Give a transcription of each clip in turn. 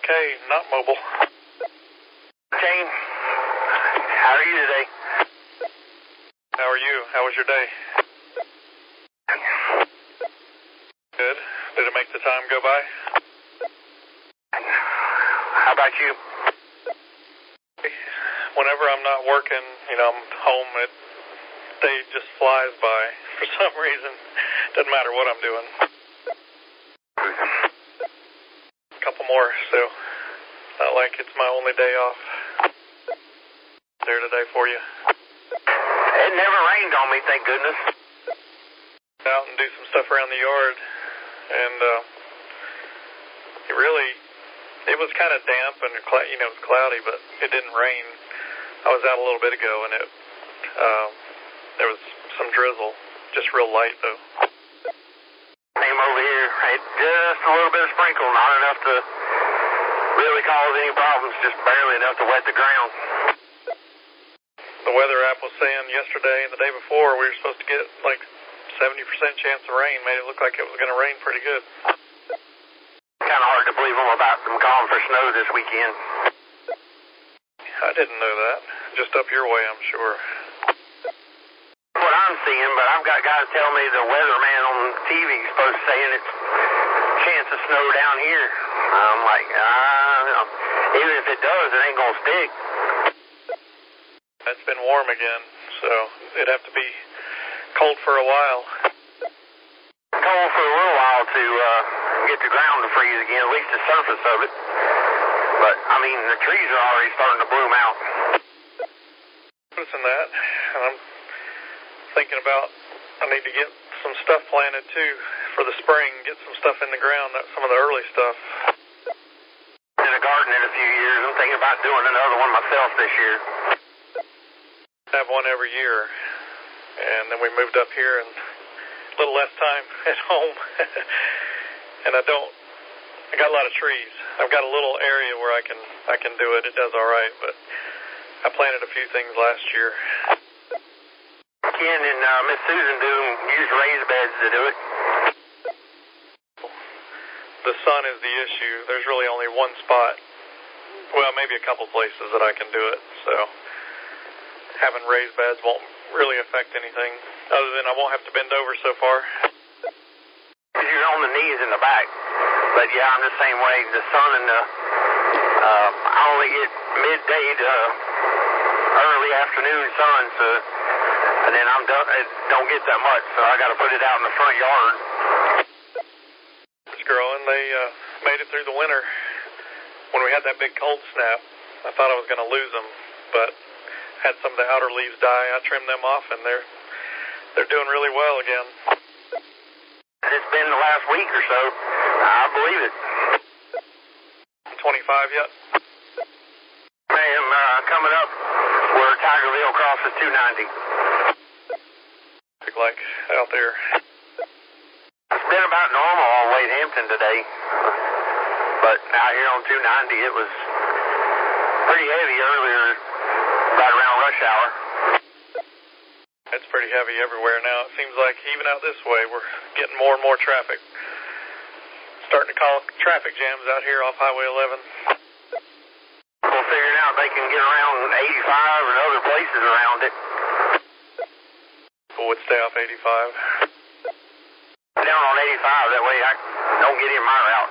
okay, not mobile. Kane, how are you today? How are you? How was your day? Good. Did it make the time go by? How about you? Whenever I'm not working, I'm home, day just flies by for some reason. Doesn't matter what I'm doing. A couple more, so not like it's my only day off. There today for you. It never rained on me, thank goodness. Out and do some stuff around the yard, and it was kind of damp and it was cloudy, but it didn't rain. I was out a little bit ago, and there was some drizzle, just real light though. Same over here. Just a little bit of sprinkle, not enough to really cause any problems, just barely enough to wet the ground. The weather app was saying yesterday and the day before we were supposed to get like 70% chance of rain. Made it look like it was going to rain pretty good. Kind of hard to believe them about them calling for snow this weekend. I didn't know that. Just up your way, I'm sure. What I'm seeing, but I've got guys tell me the weatherman on TV is supposed to saying it's chance of snow down here. I'm like, even if it does, it ain't going to stick. It's been warm again, so it'd have to be cold for a while. Cold for a little while to get the ground to freeze again, at least the surface of it. But, the trees are already starting to bloom out. Noticing that, and I'm thinking about I need to get some stuff planted too for the spring, get some stuff in the ground, some of the early stuff. In a garden in a few years. I'm thinking about doing another one myself this year. I have one every year, and then we moved up here and a little less time at home. And I got a lot of trees. I've got a little area where I can do it. It does all right, but I planted a few things last year. Ken and Miss Susan use raised beds to do it. The sun is the issue. There's really only one spot. Well, maybe a couple places that I can do it, so having raised beds won't really affect anything, other than I won't have to bend over so far. You're on the knees in the back. But yeah, I'm the same way. The sun and I only get midday to early afternoon sun, so, and then I'm done. I don't get that much, so I got to put it out in the front yard. It's growing. They made it through the winter. When we had that big cold snap, I thought I was going to lose them, but had some of the outer leaves die. I trimmed them off, and they're doing really well again. It's been the last week or so. I believe it. 25 yet? I am coming up where Tigerville crosses 290. Look like out there. It's been about normal on Wade Hampton today, but out here on 290 it was pretty heavy earlier, right around rush hour. It's pretty heavy everywhere now. It seems like even out this way we're getting more and more traffic. Starting to call traffic jams out here off Highway 11. We're figuring out they can get around 85 and other places around it. People would stay off 85. Down on 85, that way I don't get in my route.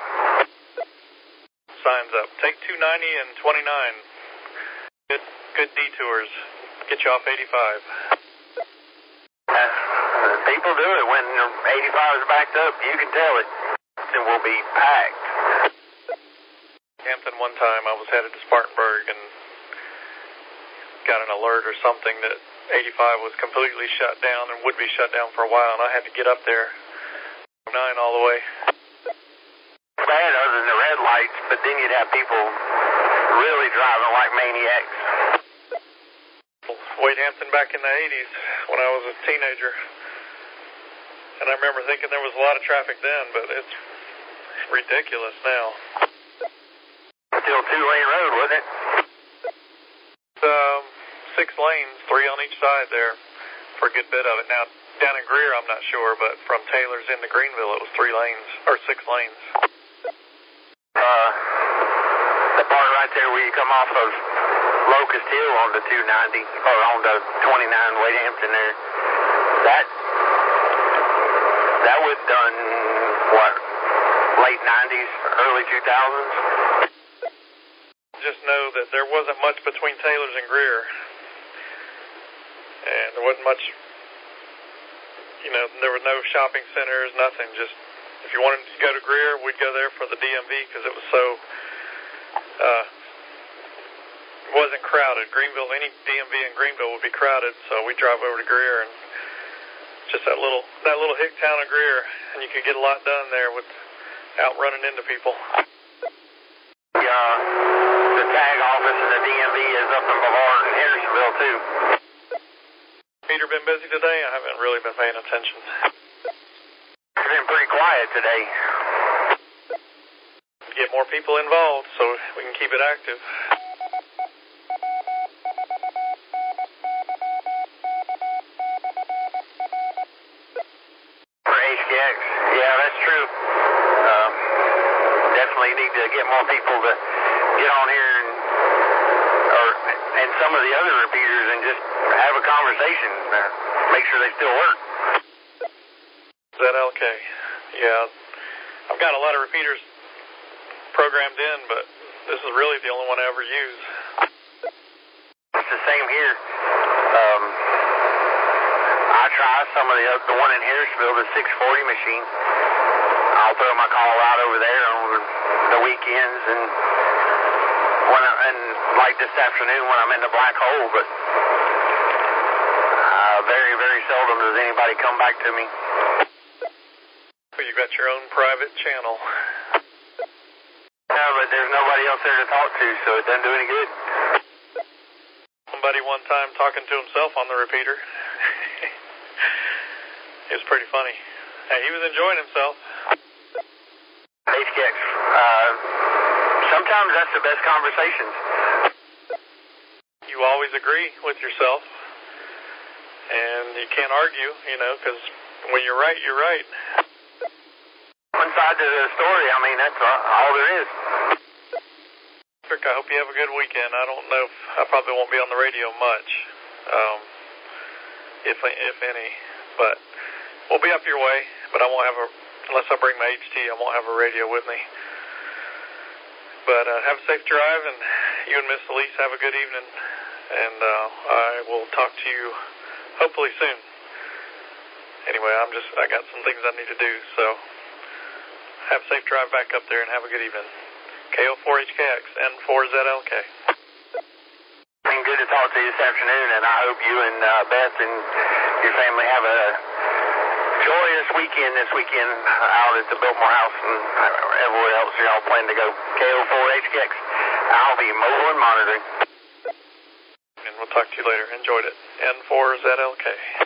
Signs up. Take 290 and 29. Good detours. Get you off 85. People do it when 85 is backed up. You can tell it. It will be packed. Hampton, one time I was headed to Spartanburg and got an alert or something that 85 was completely shut down and would be shut down for a while, and I had to get up there 9 all the way. Bad other than the red lights, but then you'd have people really driving like maniacs. Wade Hampton back in the 80s when I was a teenager. And I remember thinking there was a lot of traffic then, but it's ridiculous now. Still 2-lane road, wasn't it? 6 lanes, 3 on each side there for a good bit of it. Now, down in Greer, I'm not sure, but from Taylor's into Greenville, it was 3 lanes, or 6 lanes. the part right there where you come off of Locust Hill on the 290, or on the 29 way to Hampton there. That was done, what, late 90s, early 2000s? Just know that there wasn't much between Taylor's and Greer. And there wasn't much, there were no shopping centers, nothing. Just, if you wanted to go to Greer, we'd go there for the DMV because it was so, it wasn't crowded. Greenville, any DMV in Greenville would be crowded, so we'd drive over to Greer, and just that little hick town of Greer, and you could get a lot done there without running into people. The tag office and the DMV is up in Bavard and Hendersonville, too. Peter been busy today? I haven't really been paying attention. It's been pretty quiet today. Get more people involved so we can keep it active. For HKX, yeah, that's true. Definitely need to get more people to get on here and some of the other repeaters and just have a conversation, make sure they still work. ZLK, yeah. I've got a lot of repeaters programmed in, but this is really the only one I ever use. It's the same here. I try some of the one in Harrisville, the 640 machine. I'll throw my call out over there on the weekends and like this afternoon when I'm in the black hole, but very, very seldom does anybody come back to me. Well, you've got your own private channel. No, but there's nobody else there to talk to, so it doesn't do any good. Somebody one time talking to himself on the repeater. It was pretty funny. Hey, he was enjoying himself. HKX. Sometimes that's the best conversations. You always agree with yourself, and you can't argue, because when you're right, you're right. One side to the story, that's all there is. Rick, I hope you have a good weekend. I don't know if I probably won't be on the radio much, if any, but we'll be up your way, but I won't have unless I bring my HT, I won't have a radio with me. But have a safe drive, and you and Miss Elise have a good evening, and I will talk to you hopefully soon. Anyway, I got some things I need to do, so have a safe drive back up there and have a good evening. KO4HKX, N4ZLK. Been good to talk to you this afternoon, and I hope you and Beth and your family have a joyous weekend this weekend out at the Biltmore House and everywhere else y'all plan to go. KO4HKX. I'll be mobile and monitoring. And we'll talk to you later. Enjoyed it. N4ZLK.